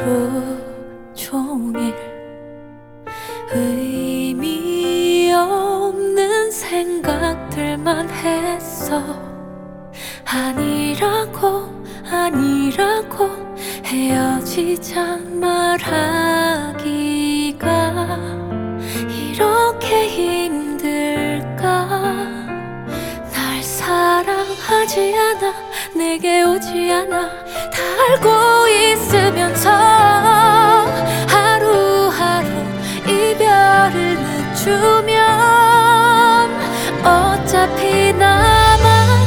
하루 종일 의미 없는 생각들만 했어. 아니라고 헤어지자 말하기가 이렇게 힘들까. 날 사랑하지 않아, 내게 오지 않아, 다 알고 있으면서 하루하루 이별을 늦추면 어차피 나만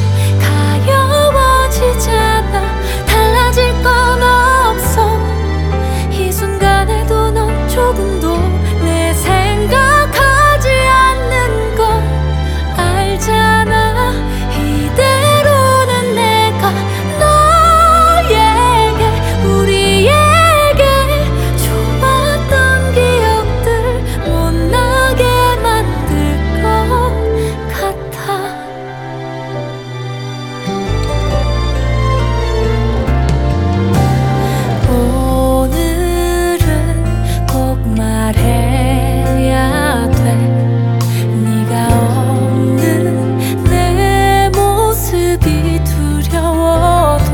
가여워지잖아. 달라질 건 없어. 이 순간에도 넌 조금도 내 생각하지 않는 걸 알잖아. 이대로는 내가 너에게, 우리에게 좋았던 기억들 못 나게 만들 것 같아. 오늘은 꼭 말해야 돼. 네가 없는 내 모습이 두려워도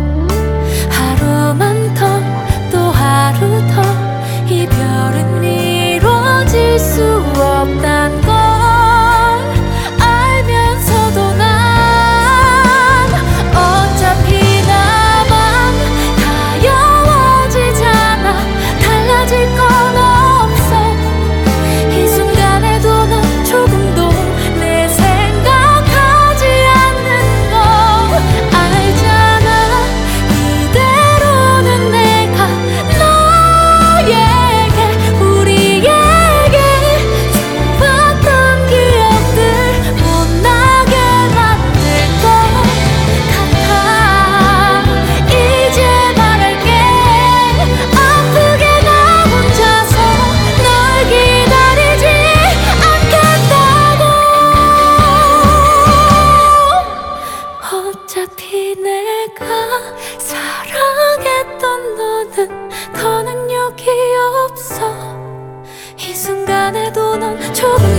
하루만 더, 또 하루 더 이별은 이루어질 수 없단 걸 알면서도 난 어차피 나만 가여워지잖아. 달라질 건 없어. 이 순간에도 넌 조금도 내 생각하지 않는 거 알잖아. 이대로는 내가 너에게, 우리에게 좋았던 기억들 못 나게 만들 것 같아. 이제 말할게. 아프게 나 혼자서 널 기다리지 않겠다고. 어차피 내가 사랑했던 너는 더는 여기 없어. 이 순간에도 넌 조금